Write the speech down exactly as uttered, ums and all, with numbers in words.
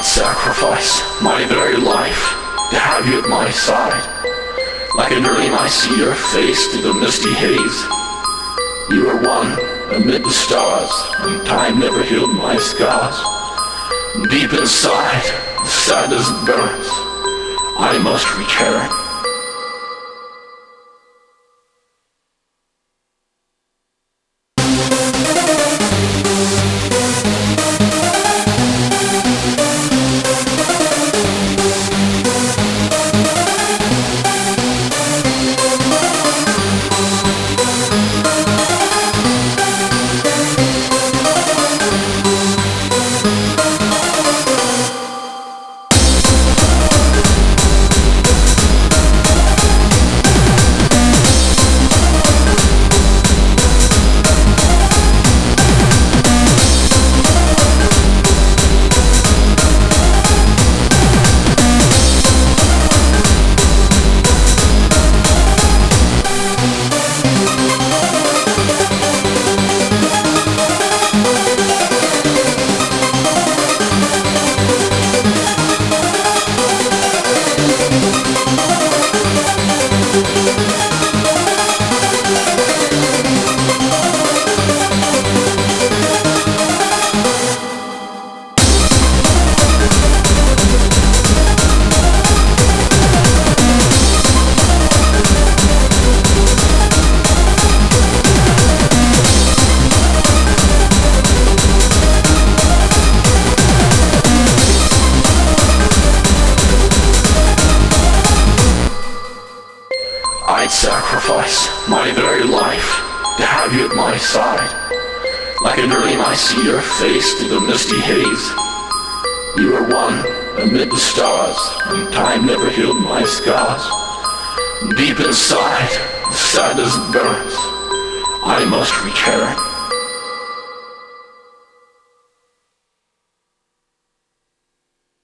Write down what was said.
I'd sacrifice my very life to have you at my side. Like a dream I see your face through the misty haze. You are one amid the stars, and time never healed my scars. Deep inside, the sadness burns. I must return. I'd sacrifice my very life to have you at my side. Like a dream I see your face through the misty haze. You are one amid the stars, and time never healed my scars. Deep inside, the sadness burns. I must return.